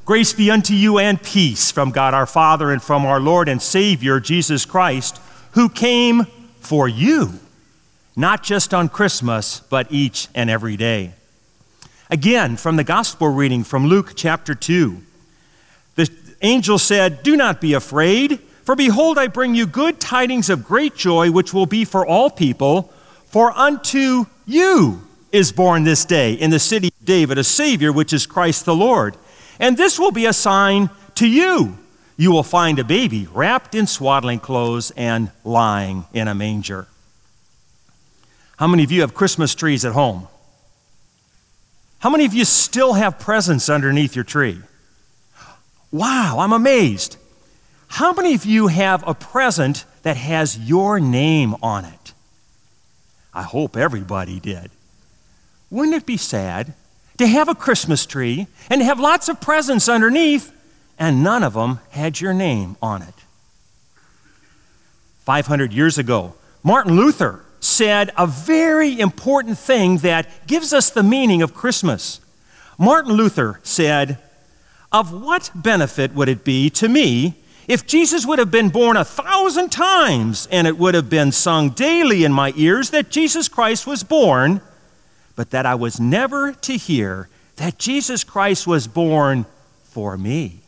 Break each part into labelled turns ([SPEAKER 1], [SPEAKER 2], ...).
[SPEAKER 1] Grace be unto you and peace from God our Father and from our Lord and Savior, Jesus Christ, who came for you, not just on Christmas, but each and every day. Again, from the gospel reading from Luke chapter 2, the angel said, "Do not be afraid, for behold, I bring you good tidings of great joy, which will be for all people. For unto you is born this day in the city of David a Savior, which is Christ the Lord. And this will be a sign to you. You will find a baby wrapped in swaddling clothes and lying in a manger." How many of you have Christmas trees at home? How many of you still have presents underneath your tree? Wow, I'm amazed. How many of you have a present that has your name on it? I hope everybody did. Wouldn't it be sad to have a Christmas tree and have lots of presents underneath and none of them had your name on it? 500 years ago, Martin Luther said a very important thing that gives us the meaning of Christmas. Martin Luther said, "Of what benefit would it be to me if Jesus would have been born 1,000 times and it would have been sung daily in my ears that Jesus Christ was born, but that I was never to hear that Jesus Christ was born for me?"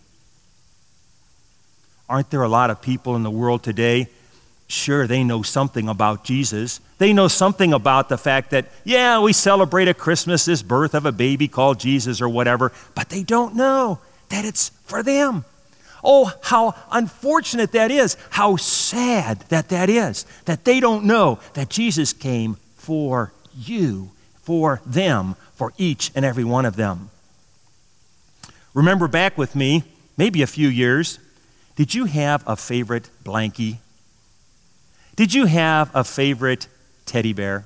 [SPEAKER 1] Aren't there a lot of people in the world today? Sure, they know something about Jesus. They know something about the fact that, yeah, we celebrate at Christmas this birth of a baby called Jesus or whatever, but they don't know that it's for them. Oh, how unfortunate that is. How sad that is, that they don't know that Jesus came for you, for them, for each and every one of them. Remember back with me, maybe a few years, did you have a favorite blankie? Did you have a favorite teddy bear?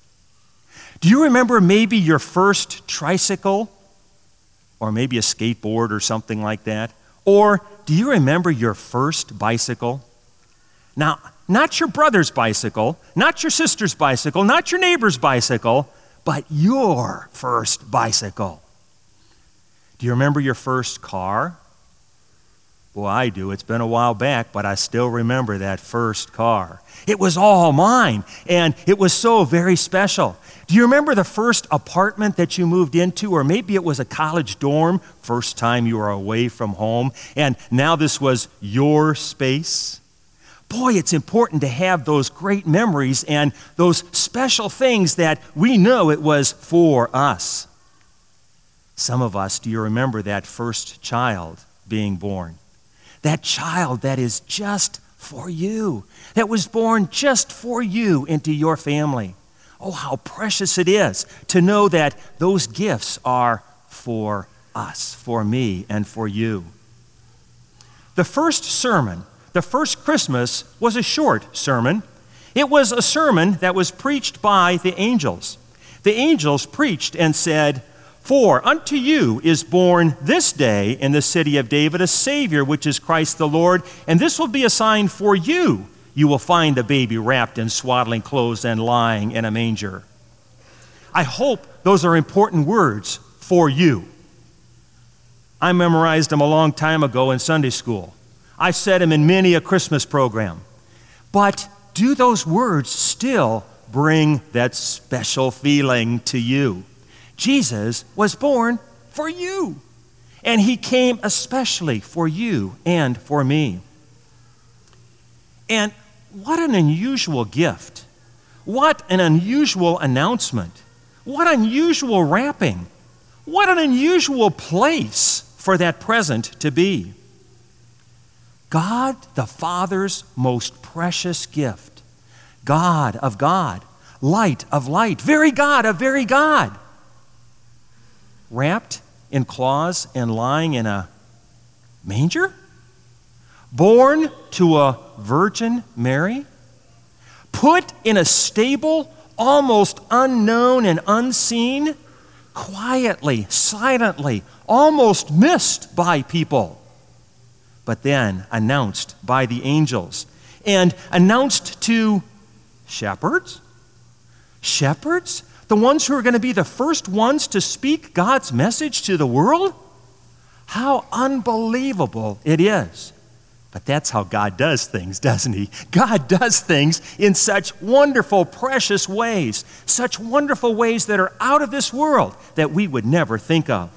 [SPEAKER 1] Do you remember maybe your first tricycle? Or maybe a skateboard or something like that? Or do you remember your first bicycle? Now, not your brother's bicycle, not your sister's bicycle, not your neighbor's bicycle, but your first bicycle. Do you remember your first car? Well, I do. It's been a while back, but I still remember that first car. It was all mine, and it was so very special. Do you remember the first apartment that you moved into, or maybe it was a college dorm, first time you were away from home, and now this was your space? Boy, it's important to have those great memories and those special things that we know it was for us. Some of us, do you remember that first child being born? That child that is just for you, that was born just for you into your family. Oh, how precious it is to know that those gifts are for us, for me, and for you. The first sermon, the first Christmas, was a short sermon. It was a sermon that was preached by the angels. The angels preached and said, "For unto you is born this day in the city of David a Savior, which is Christ the Lord, and this will be a sign for you. You will find a baby wrapped in swaddling clothes and lying in a manger." I hope those are important words for you. I memorized them a long time ago in Sunday school. I said them in many a Christmas program. But do those words still bring that special feeling to you? Jesus was born for you, and he came especially for you and for me. And what an unusual gift. What an unusual announcement. What unusual wrapping. What an unusual place for that present to be. God, the Father's most precious gift. God of God, light of light, very God of very God. Wrapped in cloths and lying in a manger? Born to a Virgin Mary? Put in a stable, almost unknown and unseen? Quietly, silently, almost missed by people. But then announced by the angels and announced to shepherds? Shepherds? The ones who are going to be the first ones to speak God's message to the world? How unbelievable it is. But that's how God does things, doesn't he? God does things in such wonderful, precious ways, such wonderful ways that are out of this world that we would never think of.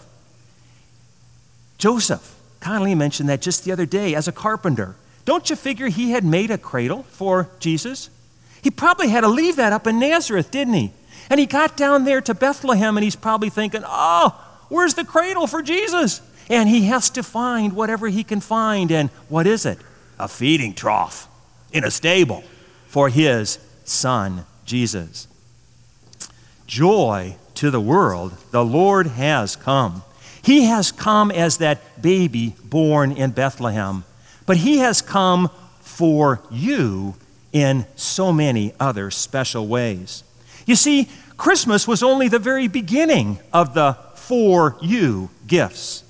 [SPEAKER 1] Joseph, Conley mentioned that just the other day as a carpenter. Don't you figure he had made a cradle for Jesus? He probably had to leave that up in Nazareth, didn't he? And he got down there to Bethlehem and he's probably thinking, oh, where's the cradle for Jesus? And he has to find whatever he can find. And what is it? A feeding trough in a stable for his son, Jesus. Joy to the world, the Lord has come. He has come as that baby born in Bethlehem. But he has come for you in so many other special ways. You see, Christmas was only the very beginning of the for you gifts.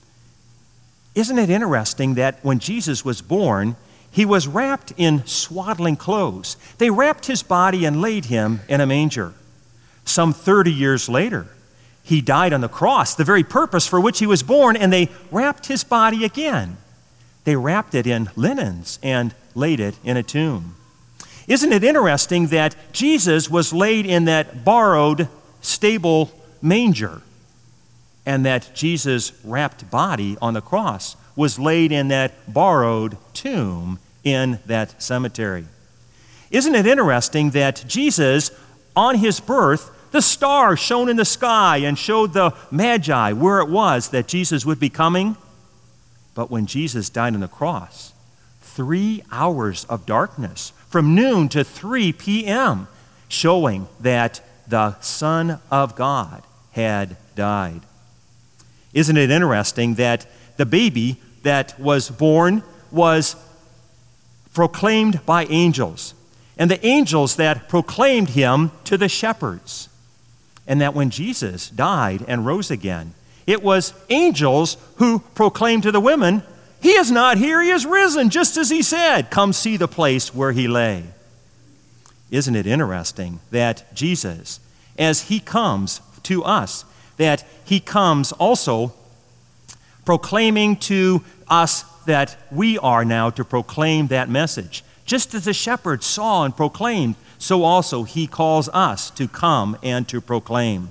[SPEAKER 1] Isn't it interesting that when Jesus was born, he was wrapped in swaddling clothes? They wrapped his body and laid him in a manger. Some 30 years later, he died on the cross, the very purpose for which he was born, and they wrapped his body again. They wrapped it in linens and laid it in a tomb. Isn't it interesting that Jesus was laid in that borrowed stable manger, and that Jesus' wrapped body on the cross was laid in that borrowed tomb in that cemetery? Isn't it interesting that Jesus, on his birth, the star shone in the sky and showed the Magi where it was that Jesus would be coming? But when Jesus died on the cross, 3 hours of darkness, from noon to 3 p.m., showing that the Son of God had died. Isn't it interesting that the baby that was born was proclaimed by angels, and the angels that proclaimed him to the shepherds? And that when Jesus died and rose again, it was angels who proclaimed to the women, he is not here, he is risen, just as he said. Come see the place where he lay. Isn't it interesting that Jesus, as he comes to us, that he comes also proclaiming to us that we are now to proclaim that message. Just as the shepherds saw and proclaimed, so also he calls us to come and to proclaim.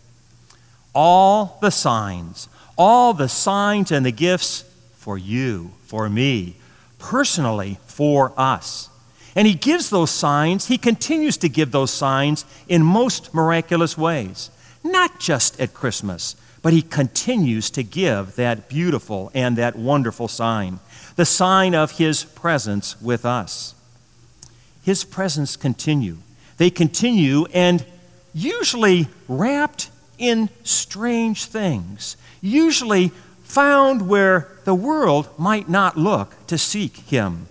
[SPEAKER 1] All the signs and the gifts for you, for me, personally for us. And he gives those signs, he continues to give those signs in most miraculous ways. Not just at Christmas, but he continues to give that beautiful and that wonderful sign, the sign of his presence with us. His presence continue. They continue, and usually wrapped in strange things, usually found where the world might not look to seek him.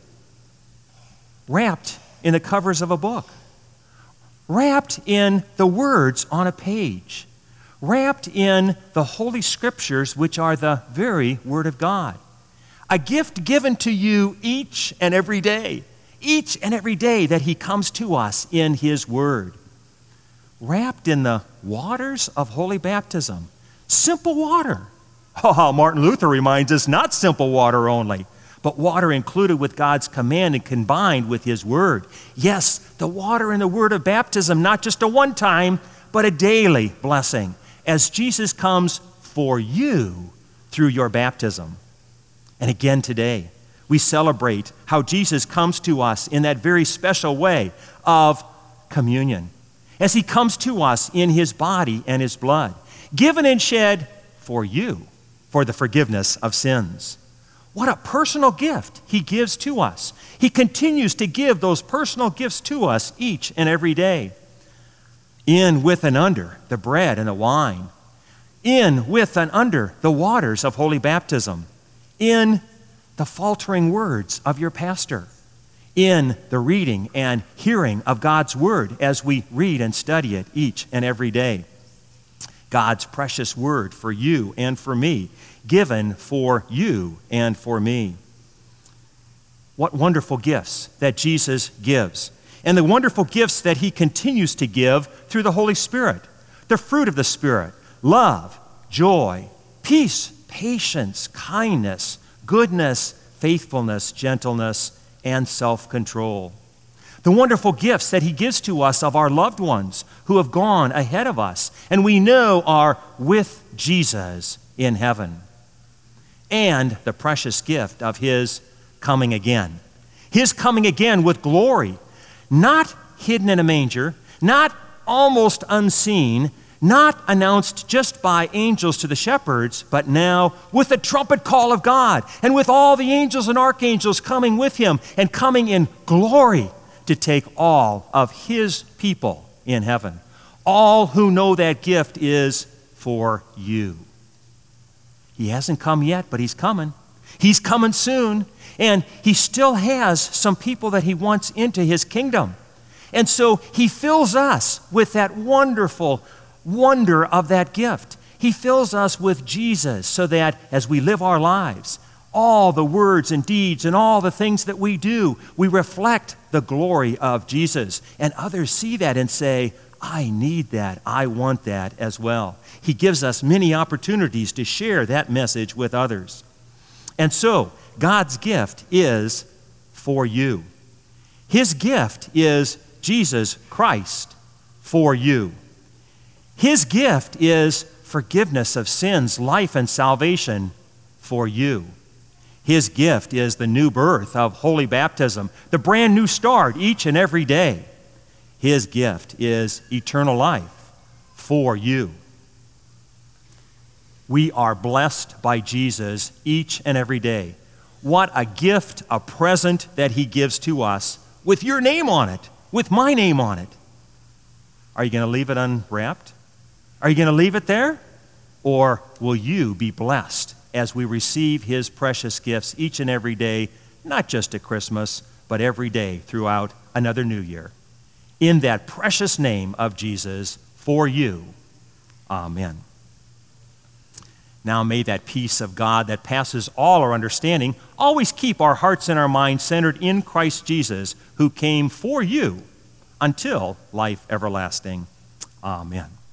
[SPEAKER 1] Wrapped in the covers of a book, wrapped in the words on a page, wrapped in the Holy Scriptures, which are the very Word of God. A gift given to you each and every day that he comes to us in his Word. Wrapped in the waters of holy baptism, simple water. Oh, Martin Luther reminds us, not simple water only, but water included with God's command and combined with his Word. Yes, the water in the Word of baptism, not just a one-time, but a daily blessing, as Jesus comes for you through your baptism. And again today, we celebrate how Jesus comes to us in that very special way of communion, as he comes to us in his body and his blood, given and shed for you for the forgiveness of sins. What a personal gift he gives to us. He continues to give those personal gifts to us each and every day. In, with, and under the bread and the wine. In, with, and under the waters of holy baptism. In the faltering words of your pastor. In the reading and hearing of God's word as we read and study it each and every day. God's precious word for you and for me, given for you and for me. What wonderful gifts that Jesus gives, and the wonderful gifts that he continues to give through the Holy Spirit. The fruit of the Spirit: love, joy, peace, patience, kindness, goodness, faithfulness, gentleness, and self-control. The wonderful gifts that he gives to us of our loved ones who have gone ahead of us and we know are with Jesus in heaven. And the precious gift of his coming again. His coming again with glory, not hidden in a manger, not almost unseen, not announced just by angels to the shepherds, but now with the trumpet call of God and with all the angels and archangels coming with him and coming in glory to take all of his people in heaven. All who know that gift is for you. He hasn't come yet, but he's coming. He's coming soon, and he still has some people that he wants into his kingdom. And so he fills us with that wonderful wonder of that gift. He fills us with Jesus so that as we live our lives, all the words and deeds and all the things that we do, we reflect the glory of Jesus. And others see that and say, I need that. I want that as well. He gives us many opportunities to share that message with others. And so, God's gift is for you. His gift is Jesus Christ for you. His gift is forgiveness of sins, life, and salvation for you. His gift is the new birth of holy baptism, the brand new start each and every day. His gift is eternal life for you. We are blessed by Jesus each and every day. What a gift, a present that he gives to us with your name on it, with my name on it. Are you going to leave it unwrapped? Are you going to leave it there? Or will you be blessed as we receive his precious gifts each and every day, not just at Christmas, but every day throughout another new year? In that precious name of Jesus, for you, amen. Now may that peace of God that passes all our understanding always keep our hearts and our minds centered in Christ Jesus, who came for you until life everlasting. Amen.